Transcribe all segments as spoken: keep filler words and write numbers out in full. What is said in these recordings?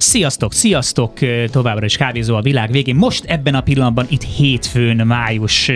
Sziasztok, sziasztok! Továbbra is Kávézó a világ végén. Most ebben a pillanatban itt hétfőn, május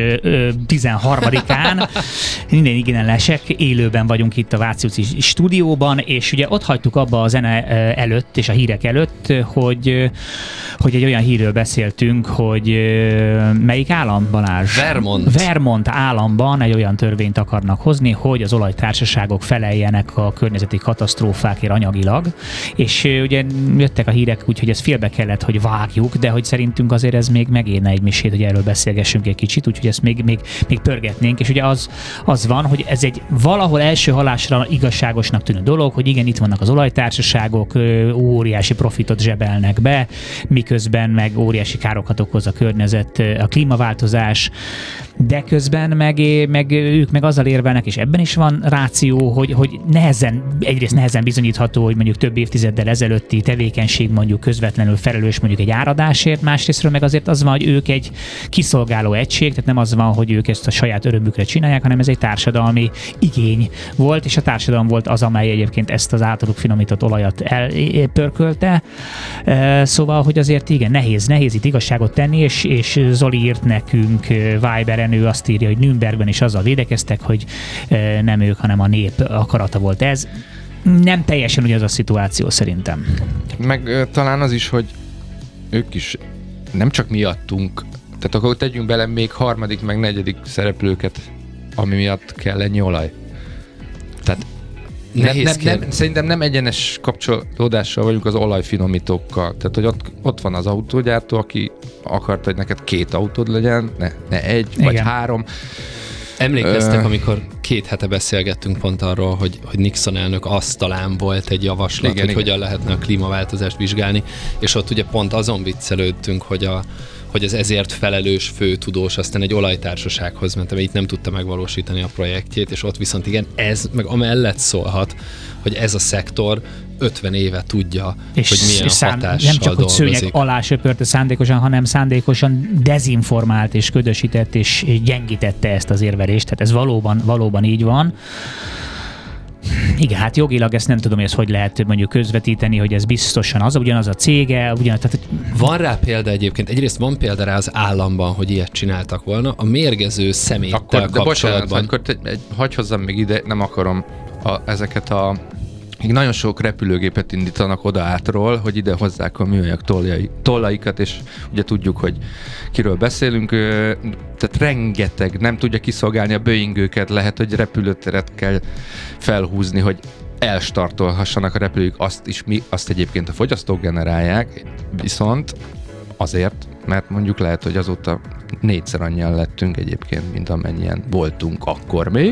tizenharmadikán minden igen lesek, élőben vagyunk itt a Váci utci stúdióban, és ugye ott hagytuk abba a zene előtt és a hírek előtt, hogy, hogy egy olyan hírről beszéltünk, hogy melyik állam, Balázs? Vermont. Vermont államban egy olyan törvényt akarnak hozni, hogy az olajtársaságok feleljenek a környezeti katasztrófákért anyagilag, és ugye jöttek a hírek, úgyhogy ez félbe kellett, hogy vágjuk, de hogy szerintünk azért ez még megérne egy misét, hogy erről beszélgessünk egy kicsit, úgyhogy ezt még, még, még pörgetnénk, és ugye az, az van, hogy ez egy valahol első hallásra igazságosnak tűnő dolog, hogy igen, itt vannak az olajtársaságok, óriási profitot zsebelnek be, miközben meg óriási károkat okoz a környezet, a klímaváltozás, de közben meg, meg ők meg azzal érvelnek, és ebben is van ráció, hogy, hogy nehezen, egyrészt nehezen bizonyítható, hogy mondjuk több évtizeddel ezelőtti tevékenység mondjuk közvetlenül felelős mondjuk egy áradásért, másrésztről meg azért az van, hogy ők egy kiszolgáló egység, tehát nem az van, hogy ők ezt a saját örömükre csinálják, hanem ez egy társadalmi igény volt, és a társadalom volt az, amely egyébként ezt az általuk finomított olajat elpörkölte. Szóval, hogy azért igen, nehéz, nehéz itt igazságot tenni, és, és Zoli írt nekünk Viberen, ő azt írja, hogy Nürnbergben is azzal védekeztek, hogy nem ők, hanem a nép akarata volt ez. Nem teljesen ugyanaz a szituáció szerintem. Meg talán az is, hogy ők is nem csak miattunk, tehát akkor tegyünk bele még harmadik, meg negyedik szereplőket, ami miatt kell ennyi olaj. Tehát nem, nem, nem, szerintem nem egyenes kapcsolódással vagyunk az olajfinomítókkal. Tehát, hogy ott, ott van az autógyártó, aki akarta, hogy neked két autód legyen, ne, ne egy, igen, vagy három. Emlékeztek, amikor két hete beszélgettünk pont arról, hogy, hogy Nixon elnök asztalán volt egy javaslat, igen, hogy igen. hogyan lehetne a klímaváltozást vizsgálni, és ott ugye pont azon viccelődtünk, hogy, a, hogy az ezért felelős főtudós aztán egy olajtársasághoz ment, amely itt nem tudta megvalósítani a projektjét, és ott viszont igen, ez meg amellett szólhat, hogy ez a szektor ötven éve tudja, és, hogy milyen és hatással nem csak, hogy szőnyeg alá söpörte szándékosan, hanem szándékosan dezinformált és ködösített és gyengítette ezt az érvelést. Tehát ez valóban, valóban így van. Igen, hát jogilag ezt nem tudom, hogy ezt hogy lehet mondjuk közvetíteni, hogy ez biztosan az, ugyanaz a cége, ugyanaz, tehát... Van rá példa egyébként, egyrészt van példa rá az államban, hogy ilyet csináltak volna, a mérgező szeméttel akkor, kapcsolatban. Bocsánat, akkor te, egy, hagyj hozzam még ide, nem akarom a, ezeket a... Még nagyon sok repülőgépet indítanak oda átról, hogy ide hozzák a műanyag tollai, tollaikat, és ugye tudjuk, hogy kiről beszélünk, tehát rengeteg nem tudja kiszolgálni a Boeingőket, lehet, hogy repülőteret kell felhúzni, hogy elstartolhassanak a repülők, azt is mi, azt egyébként a fogyasztók generálják, viszont azért, mert mondjuk lehet, hogy azóta négyszer annyian lettünk egyébként, mint amennyien voltunk akkor még,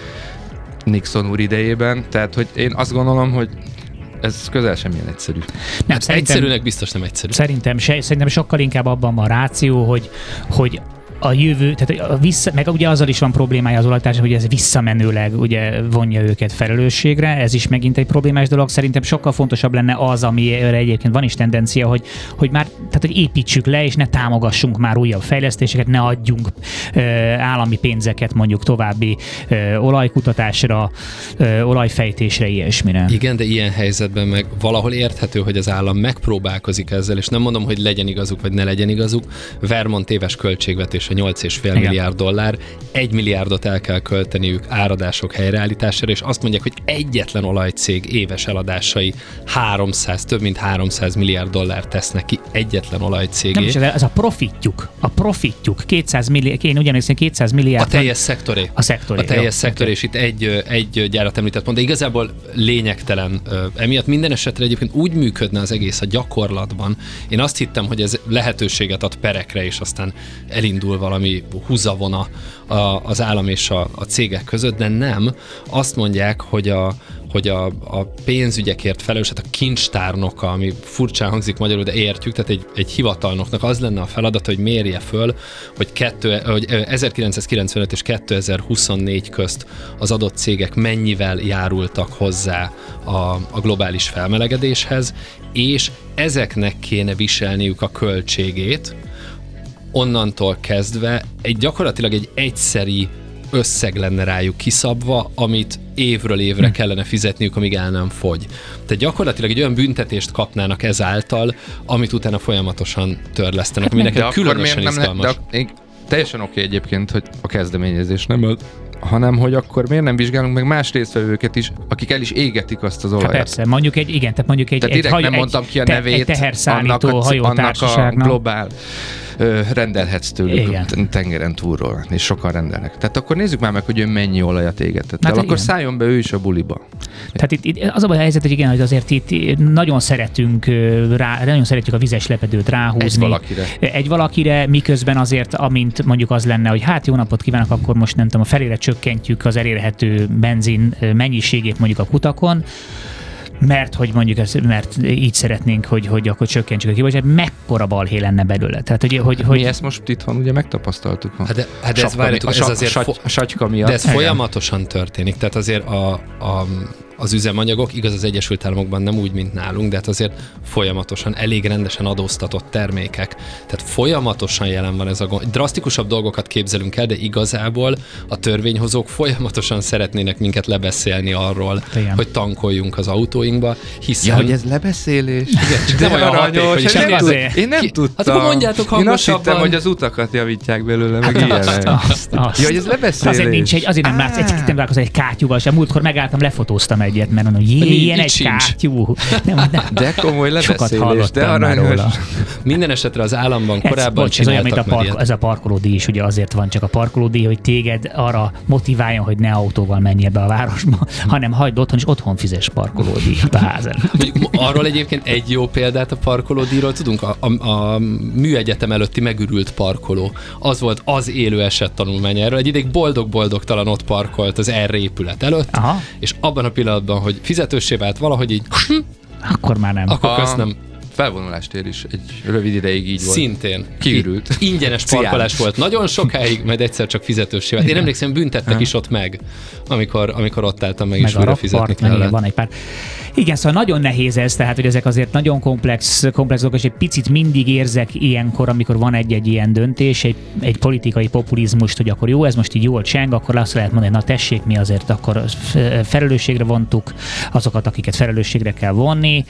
Nixon úr idejében, tehát hogy én azt gondolom, hogy ez közel sem ilyen egyszerű. Nem, hát egyszerűnek biztos nem egyszerű. Szerintem, se, szerintem sokkal inkább abban van ráció, hogy, hogy a jövő, tehát a vissza, meg ugye azzal is van problémája az olajtársak, hogy ez visszamenőleg ugye vonja őket felelősségre, ez is megint egy problémás dolog. Szerintem sokkal fontosabb lenne az, amire egyébként van is tendencia, hogy, hogy már, tehát hogy építsük le, és ne támogassunk már újabb fejlesztéseket, ne adjunk ö, állami pénzeket mondjuk további ö, olajkutatásra, ö, olajfejtésre, ilyesmire. Igen, de ilyen helyzetben meg valahol érthető, hogy az állam megpróbálkozik ezzel, és nem mondom, hogy legyen igazuk, vagy ne legyen igazuk. Vermont éves költségvetés a nyolc egész öt milliárd dollár, egy milliárdot el kell költeniük áradások helyreállítására, és azt mondják, hogy egyetlen olajcég éves eladásai háromszáz, több mint háromszáz milliárd dollár tesznek ki egyetlen olajcégé. Nem is, ez a profitjuk, a profitjuk, kétszáz milliárd, én ugyanis kétszáz milliárd. A teljes szektoré. A szektoré. A teljes szektoré, és itt egy, egy gyárat említett pont, de igazából lényegtelen. Emiatt minden esetre egyébként úgy működne az egész a gyakorlatban. Én azt hittem, hogy ez lehetőséget ad perekre, és aztán elindul valami húzavona az állam és a, a cégek között, de nem. Azt mondják, hogy a, hogy a, a pénzügyekért felelős, hát a kincstárnoka, ami furcsán hangzik magyarul, de értjük, tehát egy, egy hivatalnoknak az lenne a feladat, hogy mérje föl, hogy, kettő, hogy ezerkilencszázkilencvenöt és kétezer-huszonnégy közt az adott cégek mennyivel járultak hozzá a, a globális felmelegedéshez, és ezeknek kéne viselniük a költségét, onnantól kezdve egy gyakorlatilag egy egyszeri összeg lenne rájuk kiszabva, amit évről évre hm. kellene fizetniük, amíg el nem fogy. Tehát gyakorlatilag egy olyan büntetést kapnának ezáltal, amit utána folyamatosan törlesztenek, ami nekem különösen izgalmas. Le, de teljesen oké egyébként, hogy a kezdeményezés nem az, hanem hogy akkor miért nem vizsgálunk meg más résztvevőket is, akik el is égetik azt az olajat. Hát persze, mondjuk egy, igen, tehát mondjuk egy, tehát egy, haj, nem mondtam ki a te, nevét, egy teherszállító annak a, hajótársaságnak. Annak a globál ö, rendelhetsz tőlük igen. tengeren túlról, és sokan rendelnek. Tehát akkor nézzük már meg, hogy ő mennyi olajat égetett el, hát akkor szálljon be ő is a buliba. Tehát itt, itt az a baj a helyzet, hogy igen, hogy azért itt nagyon szeretünk rá, nagyon szeretjük a vizes lepedőt ráhúzni. Egy valakire. Egy valakire, miközben azért, amint mondjuk az lenne, hogy hát jó napot kívánok, akkor most nem tudom, a felére csökkentjük az elérhető benzin mennyiségét mondjuk a kutakon, mert hogy mondjuk ez, mert így szeretnénk, hogy, hogy akkor csökkentsük a kibocsátást, mekkora balhé lenne belőle. Tehát, hogy, hogy, hogy... Mi ezt most itthon ugye megtapasztaltuk. Hát de, hát de ez, várjátok, ez azért a sattyka miatt. De ez folyamatosan történik. Tehát azért a, a az üzemanyagok, igaz az Egyesült Államokban nem úgy, mint nálunk, de hát azért folyamatosan, elég rendesen adóztatott termékek. Tehát folyamatosan jelen van ez a gond. Drasztikusabb dolgokat képzelünk el, de igazából a törvényhozók folyamatosan szeretnének minket lebeszélni arról, igen. hogy tankoljunk az autóinkba, hiszen... Ja, hogy ez lebeszélés? Igen, csak nem olyan hatékony, hogy én nem, tud, én nem tudtam. Hát akkor mondjátok hangosabban. Én azt hittem, hogy az utakat javítják belőle, meg hát ilyenek. Azt, azt, azt. Ja, hogy ez lebeszélés. Azért nincs egy, azért nem látsz, egy nem találkozol egy kátyúval sem. Múltkor megálltam, lefotóztam egyet, mert mondom, jé, ilyen egy kátyú. Nem, nem. De komoly lebeszélés, de aranyos. Minden esetre az államban korábban ez, bocs, ez olyan, mint a park, ez a parkolódíj is, ugye azért van csak a parkolódíj, hogy téged arra motiváljon, hogy ne autóval menjél be a városba, hanem hagyd otthon, és otthon fizes parkolódíjat a házon. Arról egyébként egy jó példát a parkolódíjról tudunk, a, a, a műegyetem előtti megürült parkoló. Az volt az élő eset tanulmány erről. Egy ideig boldog-boldogtalan ott parkolt az erre épület előtt, aha. és abban a pillanatban, hogy fizetőssé vált valahogy így, akkor már nem. Akkor köszönöm. Felvonulástól is egy rövid ideig így volt. Szintén. Kiürült. Ingyenes parkolás volt nagyon sokáig, majd egyszer csak fizetőssé vált. Én emlékszem, büntettek ha. is ott meg, amikor, amikor ott álltam meg, meg és újra fizetni kellett. Van egy pár. Igen, szóval nagyon nehéz ez, tehát hogy ezek azért nagyon komplex, komplex dolgok, és egy picit mindig érzek ilyenkor, amikor van egy-egy ilyen döntés, egy, egy politikai populizmust, hogy akkor jó, ez most így jól cseng, akkor azt lehet mondani, na tessék, mi azért akkor felelősségre vontuk azokat, akiket felelősségre kell vonni.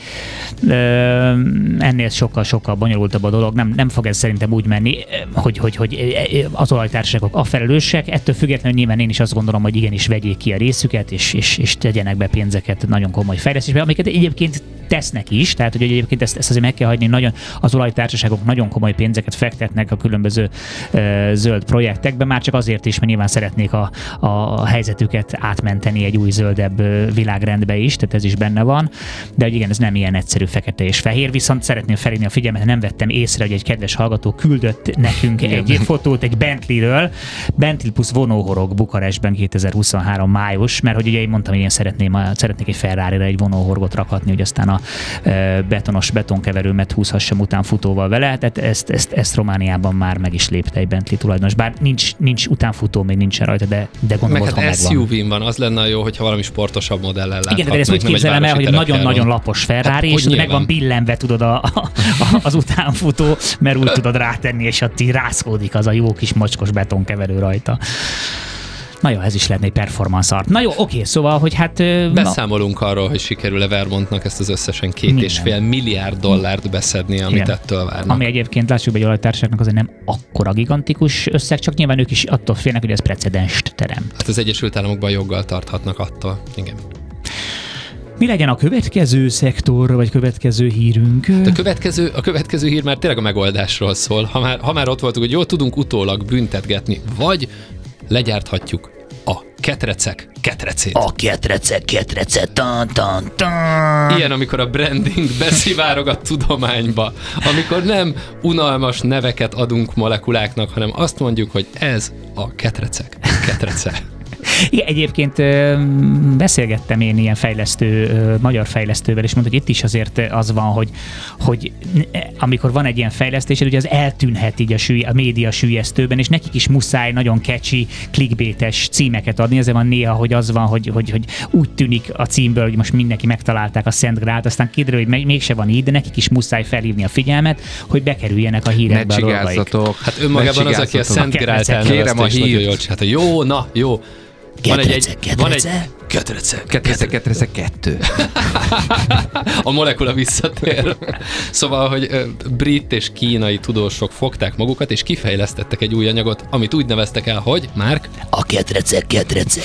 Ennél sokkal-sokkal bonyolultabb a dolog, nem, nem fog ez szerintem úgy menni, hogy, hogy, hogy az olajtársaságok a felelősek, ettől függetlenül nyilván én is azt gondolom, hogy igenis vegyék ki a részüket, és, és, és tegyenek be pénzeket nagyon komoly fejlesztésbe, amiket egyébként tesznek is, tehát hogy egyébként ezt, ezt azért meg kell hagyni, nagyon, az olajtársaságok nagyon komoly pénzeket fektetnek a különböző uh, zöld projektekbe, már csak azért is, mert nyilván szeretnék a, a helyzetüket átmenteni egy új zöldebb uh, világrendbe is, tehát ez is benne van, de hogy igen, ez nem ilyen egyszerű fekete és fehér, viszont szeretném felhívni a figyelmet, nem vettem észre, hogy egy kedves hallgató küldött nekünk egy fotót egy Bentleyről, Bentley plusz vonóhorog Bukarestben kétezer-huszonhárom május, mert hogy ugye én mondtam, hogy én szeretném, szeretnék egy Ferrarira egy vonóhorgot rakhatni, hogy aztán a betonos betonkeverőmet húzhassam utánfutóval vele, tehát ezt, ezt, ezt Romániában már meg is lépte egy Bentley tulajdonos, bár nincs, nincs utánfutó, még nincsen rajta, de, de gondolom meg otthon hát megvan. es u vé-n van, az lenne jó, hogyha valami sportosabb modellel láthatnak. Igen, de ezt úgy képzelem el, hogy nagyon-nagyon lapos Ferrari, hát, és meg van billenve, tudod, a, a, a, az utánfutó, mert úgy tudod rátenni, és ott így rászkódik az a jó kis mocskos betonkeverő rajta. Na jó, ez is lenne egy performance art. Na jó, oké, szóval, hogy hát... Beszámolunk na... arról, hogy sikerül-e Vermontnak ezt az összesen két Minden. és fél milliárd dollárt beszedni, amit igen. ettől várnak. Ami egyébként, lássuk be, hogy olajtársaságnak azért nem akkora gigantikus összeg, csak nyilván ők is attól félnek, hogy ez precedenst terem. Hát az Egyesült Államokban joggal tarthatnak attól. Igen. Mi legyen a következő szektor, vagy következő hírünk? A következő, a következő hír már tényleg a megoldásról szól. Ha már, ha már ott voltunk, hogy jól tudunk utólag büntetgetni, vagy legyárthatjuk a ketrecek ketrecét. A ketrecek ketrecet, tan, tan, tan. Ilyen, amikor a branding beszivárog a tudományba, amikor nem unalmas neveket adunk molekuláknak, hanem azt mondjuk, hogy ez a ketrecek ketrece. Igen, egyébként beszélgettem én ilyen fejlesztő, magyar fejlesztővel, és mondta, hogy itt is azért az van, hogy, hogy amikor van egy ilyen fejlesztés, ugye az eltűnhet így a, sülly, a média süllyesztőben, és nekik is muszáj nagyon catchy, clickbaites címeket adni. Ezért van néha, hogy az van, hogy, hogy, hogy úgy tűnik a címből, hogy most mindenki megtalálták a Szent Grált, aztán kiderül, hogy mégse van így, de nekik is muszáj felhívni a figyelmet, hogy bekerüljenek a hírekbe a dolgaik. Hát önmagában az, aki a Szent Grált elnevezte, és nagyon jól csinálta. Jó, na, jó. Van egy, egy, van egy ketrece, ketrece, ketrece kettő. A molekula visszatér. Szóval, hogy brit és kínai tudósok fogták magukat, és kifejlesztettek egy új anyagot, amit úgy neveztek el, hogy, Márk? A ketrece, ketrece.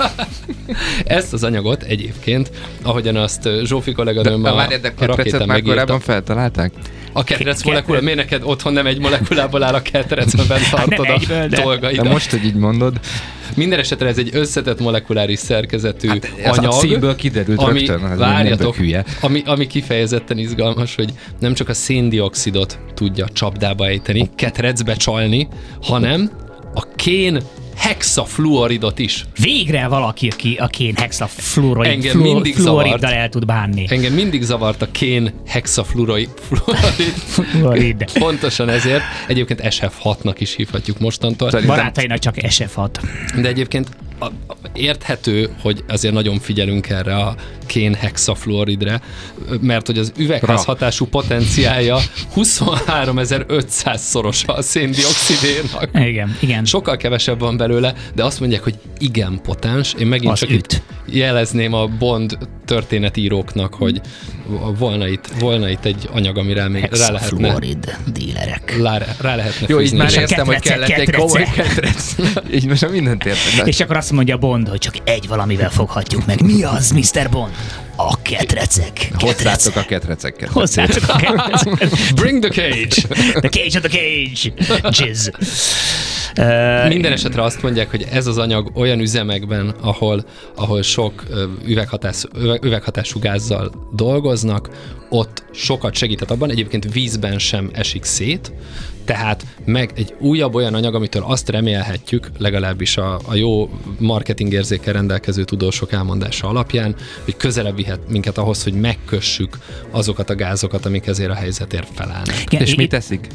Ezt az anyagot egyébként, ahogyan azt Zsófi kolléganőm a, a rakétán megírta. Korábban feltalálták? A ketrec molekula, miért neked otthon nem egy molekulából áll a ketrecben tartod a dolgaidat? De most, hogy így mondod. Minden esetre ez egy összetett molekuláris szerkezetű hát anyag. A címből kiderült ami, rögtön, várjatok, ami, ami kifejezetten izgalmas, hogy nem csak a széndioxidot tudja csapdába ejteni, ketrecbe csalni, hanem a kén hexafluoridot is. Végre valaki, aki a kén hexafluorid Engem fluor, mindig fluoriddal zavart. el tud bánni. Engem mindig zavart a kén hexafluorid. Fluorid. Pontosan ezért. Egyébként es ef hatnak is hívhatjuk mostantól. Barátainak csak es ef hat. De egyébként a, a, érthető, hogy azért nagyon figyelünk erre a kén hexafluoridre, mert hogy az üvegházhatású potenciálja huszonháromezer-ötszáz szorosa a széndioxidénak. Igen, igen. Sokkal kevesebb van belőle, de azt mondják, hogy igen potens. Én megint az csak üt. itt jelezném a Bond történetíróknak, hogy volna itt, volna itt egy anyag, amire még rá lehetne... Hexafluorid dílerek. Rá, rá lehetne Jó, így fűzni. már És a értem, hogy ketrece, kellett egy ketrece. komoly ketrec. Így most mindent értem. És akkor azt mondja Bond, hogy csak egy valamivel foghatjuk meg. Mi az, miszter Bond? A ketrecek. Hozzátok a ketreceket. Hozzátok a ketrecek. Bring the cage! The cage of the cage. Jizz. Uh, Minden esetre azt mondják, hogy ez az anyag olyan üzemekben, ahol, ahol sok üveghatás, üveghatású gázzal dolgoznak, ott sokat segített abban, egyébként vízben sem esik szét, tehát meg egy újabb olyan anyag, amitől azt remélhetjük, legalábbis a, a jó marketingérzékkel rendelkező tudósok elmondása alapján, hogy közelebb vihet minket ahhoz, hogy megkössük azokat a gázokat, amik ezért a helyzetért felállnak. Igen, És i- mit teszik?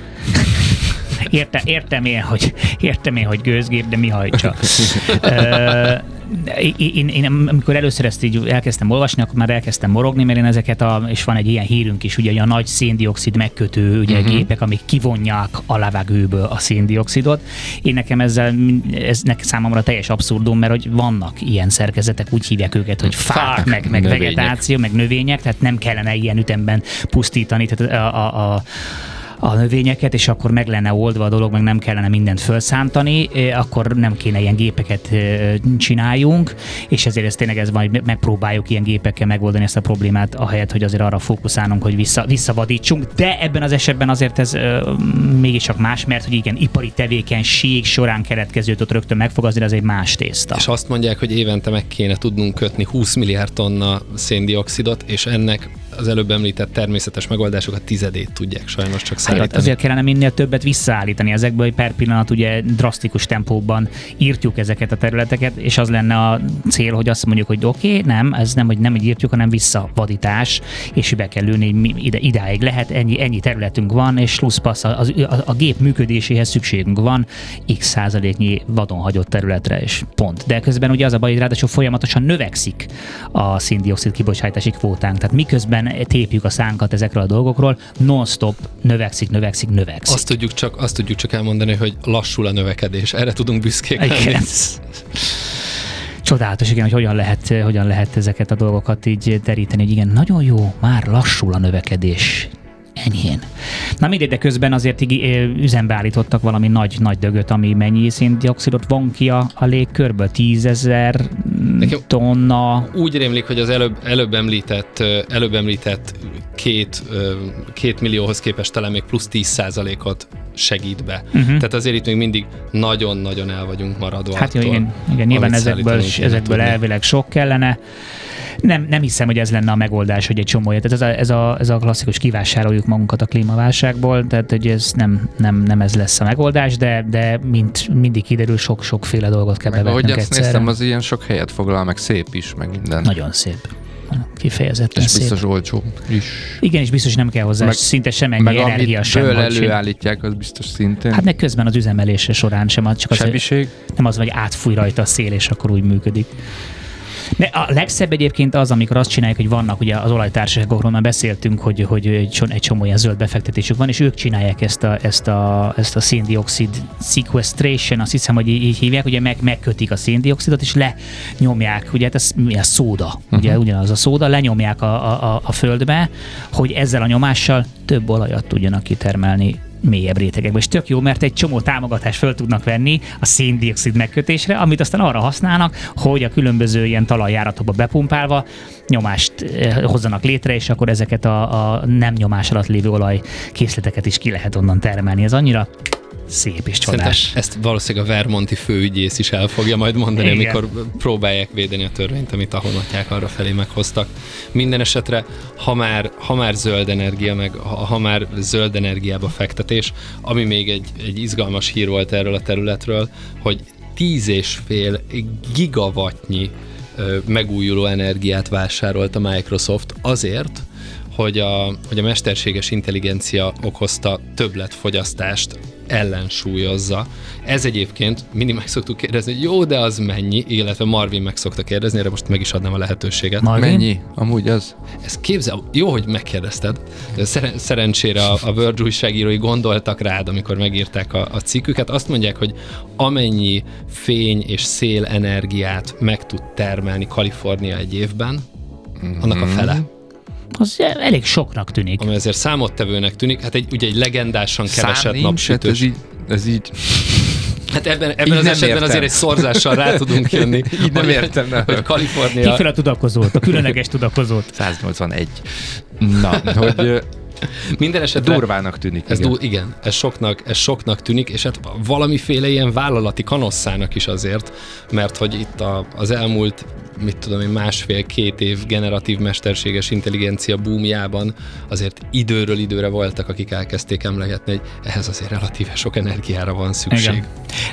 Értem, értem én, hogy, értem én, hogy gőzgép, de mi hajtsa. uh, én, én, amikor először ezt így elkezdtem olvasni, akkor már elkezdtem morogni, mert én ezeket a, és van egy ilyen hírünk is, ugye a nagy széndioxid megkötő ugye, uh-huh. gépek, amik kivonják a levegőből a széndioxidot. Én nekem ezzel, ez nekem számomra teljes abszurdum, mert hogy vannak ilyen szerkezetek, úgy hívják őket, hogy fák, Fák, meg, meg növények. vegetáció, meg növények, tehát nem kellene ilyen ütemben pusztítani, tehát a, a, a a növényeket, és akkor meg lenne oldva a dolog, meg nem kellene mindent felszántani, akkor nem kéne ilyen gépeket csináljunk, és ezért ez tényleg ez van, hogy megpróbáljuk ilyen gépekkel megoldani ezt a problémát, ahelyett, hogy azért arra fókuszálunk, hogy vissza, visszavadítsunk, de ebben az esetben azért ez uh, mégiscsak más, mert hogy igen, ipari tevékenység során keletkezőt ott rögtön megfogazni, ez egy más tészta. És azt mondják, hogy évente meg kéne tudnunk kötni húsz milliárd tonna széndioxidot, és ennek az előbb említett természetes megoldások a tizedét tudják sajnos csak szállítani. Hát azért kellene minél többet visszaállítani ezekből, hogy per pillanat ugye drasztikus tempóban írtjuk ezeket a területeket, és az lenne a cél, hogy azt mondjuk, hogy oké, okay, nem, ez nem, hogy nem hogy írtjuk, hanem visszavadítás, és be kell ülni, ide, idáig lehet, ennyi, ennyi területünk van, és slusszpassz, a, a, a gép működéséhez szükségünk van x százaléknyi vadon hagyott területre, és pont. De közben ugye az a baj, hogy ráadásul folyamatosan növekszik a széndioxid kibocsátási kvótánk. Tehát miközben tépjük a szánkat ezekről a dolgokról, non-stop növekszik, növekszik, növekszik. Azt tudjuk csak, azt tudjuk csak elmondani, hogy lassul a növekedés. Erre tudunk büszkék lenni. Csodálatos, igen, hogy hogyan lehet, hogyan lehet ezeket a dolgokat így deríteni, hogy igen, nagyon jó, már lassul a növekedés. Enyhén. Na mindegy, de közben azért így üzembe állítottak valami nagy, nagy dögöt, ami mennyi széndioxidot von ki a, a légkörből? Tízezer tonna. Úgy rémlik, hogy az előbb, előbb említett, előbb említett két, két millióhoz képest talán még plusz tíz százalékot segít be. Uh-huh. Tehát azért itt még mindig nagyon-nagyon el vagyunk maradva. Hát jó, attól, igen, igen nyilván ezekből, ezekből elvileg sok kellene. Nem, nem hiszem, hogy ez lenne a megoldás, hogy egy csomó. Tehát ez a, ez a, ez a klasszikus kivásároljuk magunkat a klímaválságból, tehát hogy ez nem, nem, nem ez lesz a megoldás, de, de mint mindig kiderül, sok-sokféle dolgot kell meg bevetnünk ahogy azt egyszerre. néztem, az ilyen sok helyet foglal, meg szép is, meg minden. Nagyon szép. Kifejezetten És szép. biztos olcsó is. Igen, és biztos nem kell hozzá Meg- szinte semennyi Meg energia amit sem. ből hogy sem- előállítják, az biztos szintén. Hát meg közben az üzemelése során sem, az csak az, Sebiség. nem az, hogy átfúj rajta a szél, és akkor úgy működik. De a legszebb egyébként az, amikor azt csináljuk, hogy vannak ugye az olajtársaságokról már beszéltünk, hogy, hogy egy csomó- egy csomó ilyen zöld befektetésük van, és ők csinálják ezt a, ezt a, ezt a széndioxid sequestration, azt hiszem, hogy így, így hívják, ugye meg, megkötik a széndioxidot, és lenyomják, ugye hát ez mi a szóda, uh-huh. ugye ugyanaz a szóda, lenyomják a, a, a földbe, hogy ezzel a nyomással több olajat tudjanak kitermelni mélyebb rétegekbe. És tök jó, mert egy csomó támogatást föl tudnak venni a széndioxid megkötésre, amit aztán arra használnak, hogy a különböző ilyen talajjáratokba bepumpálva nyomást eh, hozzanak létre, és akkor ezeket a, a nem nyomás alatt lévő olajkészleteket is ki lehet onnan termelni. Ez annyira szép és csodás. Szerintem ezt valószínűleg a vermonti főügyész is el fogja majd mondani, Igen. amikor próbálják védeni a törvényt, amit a honatják arra felé meghoztak. Minden esetre, ha már, ha már zöld energia, meg ha, ha már zöld energiába fektetés, ami még egy, egy izgalmas hír volt erről a területről, hogy tíz és fél gigawattnyi ö, megújuló energiát vásárolt a Microsoft azért, hogy a, hogy a mesterséges intelligencia okozta többletfogyasztást ellensúlyozza. Ez egyébként mindig meg szoktuk kérdezni, hogy jó, de az mennyi, illetve Marvin meg szokta kérdezni, erre most meg is adnám a lehetőséget. Marvin? Mennyi? Amúgy az? Ez képzel, jó, hogy megkérdezted. Szer- szerencsére a, a Verge újságírói gondoltak rád, amikor megírták a, a cikküket. Azt mondják, hogy amennyi fény és szél energiát meg tud termelni Kalifornia egy évben, annak a fele. Az elég soknak tűnik. Ami azért számottevőnek tűnik, hát egy, ugye egy legendásan keveset Szám nincs, hát napsütős. ez így, ez így Hát ebben, ebben Így az nem esetben értem. azért egy szorzással rá tudunk jönni. Így nem hogy- értem, nem. Hogy Kalifornia... Hívd fel a tudakozót, a különleges tudakozót. száznyolcvanegy. Na, hogy ö, Minden esetre... durvának tűnik. Ez igen. igen. Du- igen, ez soknak, ez soknak tűnik, és hát valamiféle ilyen vállalati kanosszának is azért, mert hogy itt a, az elmúlt, mit tudom én, másfél-két év generatív mesterséges intelligencia boomjában azért időről időre voltak, akik elkezdték emlegetni, hogy ehhez azért relatíve sok energiára van szükség. Igen.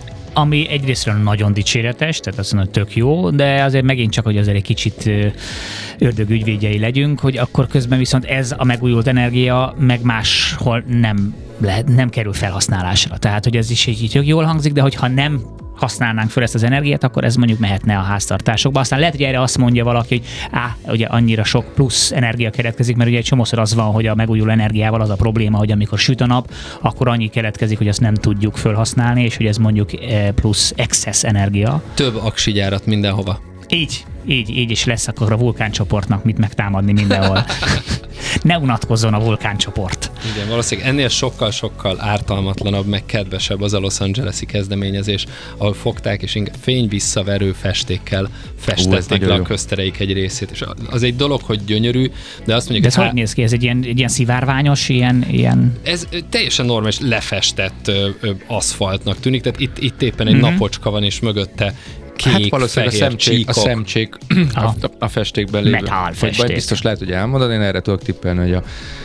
Ami egyrésztről nagyon dicséretes, tehát azt mondom, hogy tök jó, de azért megint csak, hogy azért egy kicsit ö, ördögügyvédjei legyünk, hogy akkor közben viszont ez a megújult energia meg máshol nem, lehet, nem kerül felhasználásra. Tehát, hogy ez is így tök jól hangzik, de hogyha nem használnánk fel ezt az energiát, akkor ez mondjuk mehetne a háztartásokba. Aztán lehet, hogy erre azt mondja valaki, hogy á, ugye annyira sok plusz energia keletkezik, mert ugye egy csomószor az van, hogy a megújuló energiával az a probléma, hogy amikor süt a nap, akkor annyi keletkezik, hogy azt nem tudjuk felhasználni, és hogy ez mondjuk eh, plusz excess energia. Több aksigyárat mindenhova. Így, így, így is lesz akkor a vulkáncsoportnak mit megtámadni mindenhol. Ne unatkozzon a vulkáncsoport. Igen, valószínűleg ennél sokkal-sokkal ártalmatlanabb, meg kedvesebb az a Los Angeles-i kezdeményezés, ahol fogták és inkább fényvisszaverő festékkel festették nagyon le a jó. köztereik egy részét. És az egy dolog, hogy gyönyörű, de azt De mondjuk, ez hogy hogy néz ki? Ez egy ilyen, egy ilyen szivárványos, ilyen, ilyen... ez teljesen normális, lefestett ö, ö, aszfaltnak tűnik, tehát itt, itt éppen egy Mhm. napocska van, és mögötte kék, Hát valószínűleg a fehér szemcsék, a, csíkok. szemcsék a, Aha. a festékben lévő. Metálfesték. Vagy biztos lehet, hogy elmondani, én erre tudok tippelni, hogy a,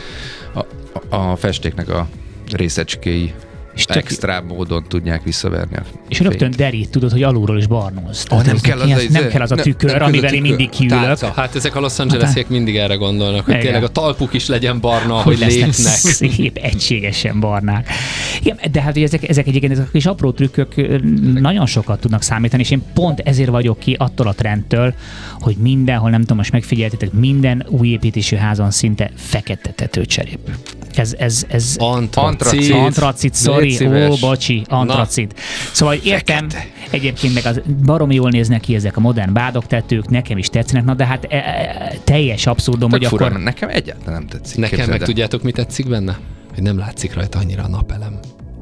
a, a festéknek a részecskéi És tök- extra módon tudják visszaverni a És rögtön derít, tudod, hogy alulról is barnóz. Tehát nem ez kell az ilyen- a- nem kell az a nem- tükör, nem kell az a amivel én tükör. mindig kiülök. Tálca. Hát ezek a Los Angeles-iek mindig erre gondolnak, hogy Igen. tényleg a talpuk is legyen barna, Hogy hogy lesznek lépnek. szép, egységesen barnák. Igen, de hát ugye ezek, ezek egyébként ezek a kis apró trükkök ö, nagyon sokat tudnak számítani, és én pont ezért vagyok ki attól a trendtől, hogy mindenhol, nem tudom, most megfigyeltétek, minden új építésű házon szinte fekete tetőcserép. Ez, ez, ez Antracit. antracit, sorry, Légy szíves. ó, bocsi, antracit. Szóval értem, egyébként meg az baromi jól néznek ki ezek a modern bádogtetők, nekem is tetszenek, na de hát e, e, teljes abszurdum, Tök hogy fura, akkor... mert nekem egyáltalán nem tetszik. Nekem képzeld meg el. tudjátok, mi tetszik benne? Hogy nem látszik rajta annyira a napelem.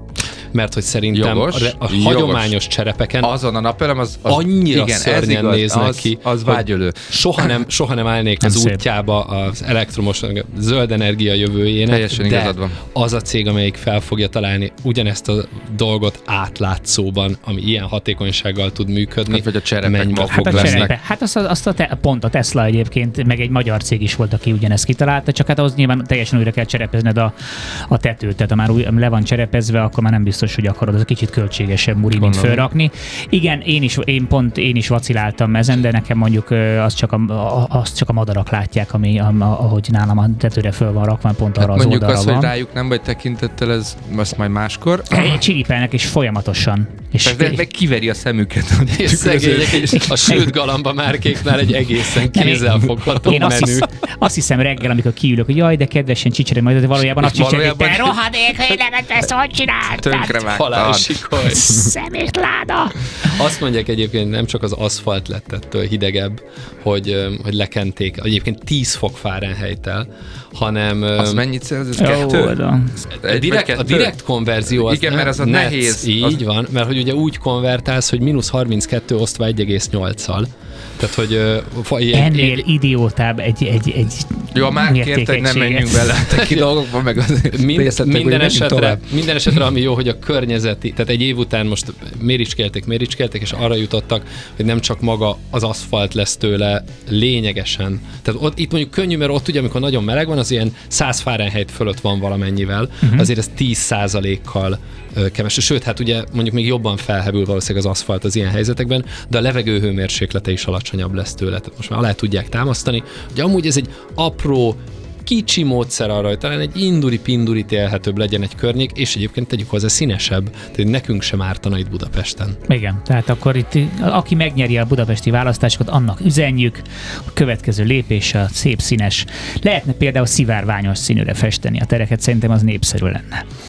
mert hogy szerintem Jogos, a, a jogos. hagyományos cserepeken Azon a napelem az, az annyira igen, szörnyen igaz, néznek az, ki, az hogy vágyölő. Soha nem, soha nem állnék Nem az szép. útjába az elektromos, zöld energia jövőjének, Teljesen de igazad van. az a cég, amelyik fel fogja találni ugyanezt a dolgot átlátszóban, ami ilyen hatékonysággal tud működni. Hát, vagy a cserepek mennyire maguk Hát a lesznek. cserébe. Hát azt, azt a te, pont a Tesla egyébként, meg egy magyar cég is volt, aki ugyanezt kitalálta, csak hát ahhoz nyilván teljesen újra kell cserepezned a, a tetőt, tehát ha már új, le van cserepezve, akkor már nem biztos, hogy akarod, az a kicsit költségesebb muri, mint Gondolom. fölrakni. Igen, én is, én pont én is vaciláltam ezen, de nekem mondjuk ö, azt csak a, a, azt csak a madarak látják, ami, a, a, ahogy nálam a tetőre föl van rakva, pont arra Hát az mondjuk oldalra azt, van. hogy rájuk nem vagy tekintettel, ez azt majd máskor. Csiripelnek és folyamatosan. És, De meg kiveri a szemüket. És szegények, és a sült galamba márkéknál egy egészen kézzelfogható Én azt, menü. hisz, azt hiszem reggel, amikor kiülök, hogy jaj, de kedvesen csicserem majd, de valójában azt csicserem, hogy te valójában- rohadék, élemet, ezt hogy csináltad? Tönkrevágtad. Halálsikoly. Szemétláda! Azt mondják egyébként, nem csak az aszfalt lett ettől hidegebb, hogy, ö, hogy lekenték, egyébként tíz fok Fahrenheit-tel, hanem ö, Az mennyit Celsius? Jó, Kettő? de- a Egy direkt, vagy a kettő? direkt konverzió az Igen, nem, mert az a netsz, nehéz. Így Az- van, mert hogy ugye úgy konvertálsz, hogy mínusz harminckettő osztva egy egész nyolccal. Tehát, hogy ö, fa- egy, Ennél egy, idiótább egy, egy, egy Jó, már kért, hogy nem menjünk bele a teki dolgokba, meg az Mind, részletekbe, hogy minden, menjünk esetre, tovább. minden esetre, ami jó, hogy a környezeti, tehát egy év után most méricskélték, méricskélték, és arra jutottak, hogy nem csak maga az aszfalt lesz tőle lényegesen. Tehát ott, itt mondjuk könnyű, mert ott ugye, amikor nagyon meleg van, az ilyen száz Fahrenheit fölött van valamennyivel, uh-huh. azért ez tíz százalékkal kevesebb. Sőt, hát ugye mondjuk még jobban felhevül valószínűleg az aszfalt az ilyen helyzetekben, de a levegő hőmérséklete is alacsonyabb lesz tőle. Tehát most már alá tudják támasztani, hogy amúgy ez egy apró, kicsi módszer arra, hogy talán egy induri-pindurit élhetőbb legyen egy környék, és egyébként tegyük hozzá színesebb, tehát nekünk sem ártana itt Budapesten. Igen, tehát akkor itt, aki megnyeri a budapesti választásokat, annak üzenjük, a következő lépés a szép színes. Lehetne például szivárványos színűre festeni a tereket, szerintem az népszerű lenne.